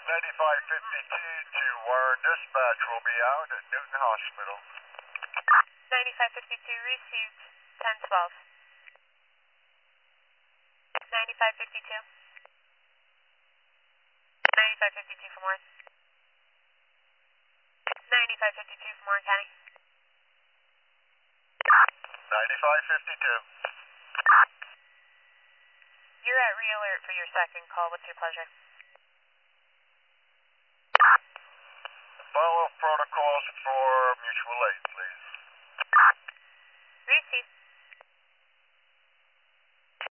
9552 to Warren Dispatch will be out at Newton Hospital. 9552 received 1012. 9552. 9552 from Warren. 9552 from Warren County. 9552. You're at re-alert for your second call. What's your pleasure? Follow protocols for mutual aid.